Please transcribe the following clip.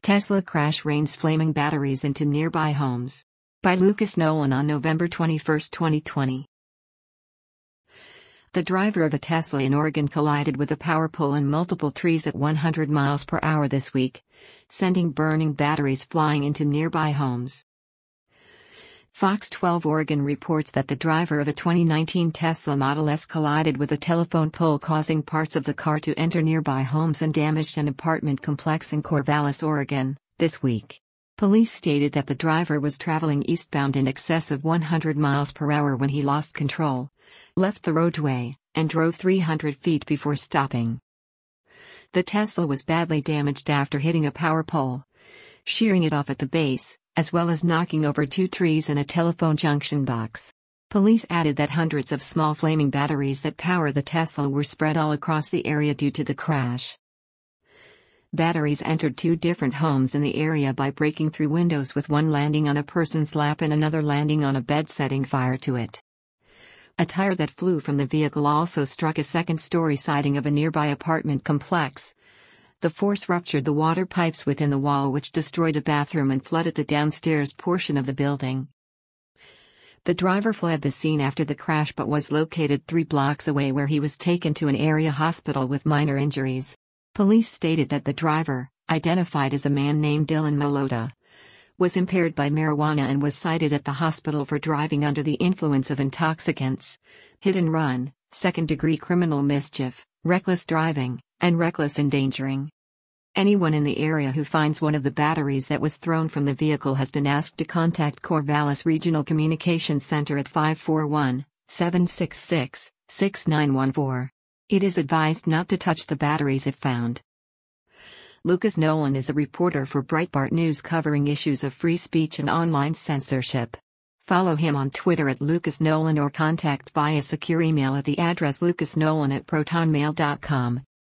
Tesla crash rains flaming batteries into nearby homes. By Lucas Nolan on November 21, 2020. The driver of a Tesla in Oregon collided with a power pole and multiple trees at 100 miles per hour this week, sending burning batteries flying into nearby homes. Fox 12 Oregon reports that the driver of a 2019 Tesla Model S collided with a telephone pole, causing parts of the car to enter nearby homes and damaged an apartment complex in Corvallis, Oregon, this week. Police stated that the driver was traveling eastbound in excess of 100 miles per hour when he lost control, left the roadway, and drove 300 feet before stopping. The Tesla was badly damaged after hitting a power pole, shearing it off at the base, as well as knocking over 2 trees and a telephone junction box. Police added that hundreds of small flaming batteries that power the Tesla were spread all across the area due to the crash. Batteries entered 2 different homes in the area by breaking through windows, with one landing on a person's lap and another landing on a bed, setting fire to it. A tire that flew from the vehicle also struck a second-story siding of a nearby apartment complex. The force ruptured the water pipes within the wall, which destroyed a bathroom and flooded the downstairs portion of the building. The driver fled the scene after the crash but was located 3 blocks away, where he was taken to an area hospital with minor injuries. Police stated that the driver, identified as a man named Dylan Malota, was impaired by marijuana and was cited at the hospital for driving under the influence of intoxicants, hit and run, second-degree criminal mischief, reckless driving, and reckless endangering. Anyone in the area who finds one of the batteries that was thrown from the vehicle has been asked to contact Corvallis Regional Communications Center at 541-766-6914. It is advised not to touch the batteries if found. Lucas Nolan is a reporter for Breitbart News covering issues of free speech and online censorship. Follow him on Twitter at Lucas Nolan or contact via secure email at the address lucasnolan@protonmail.com.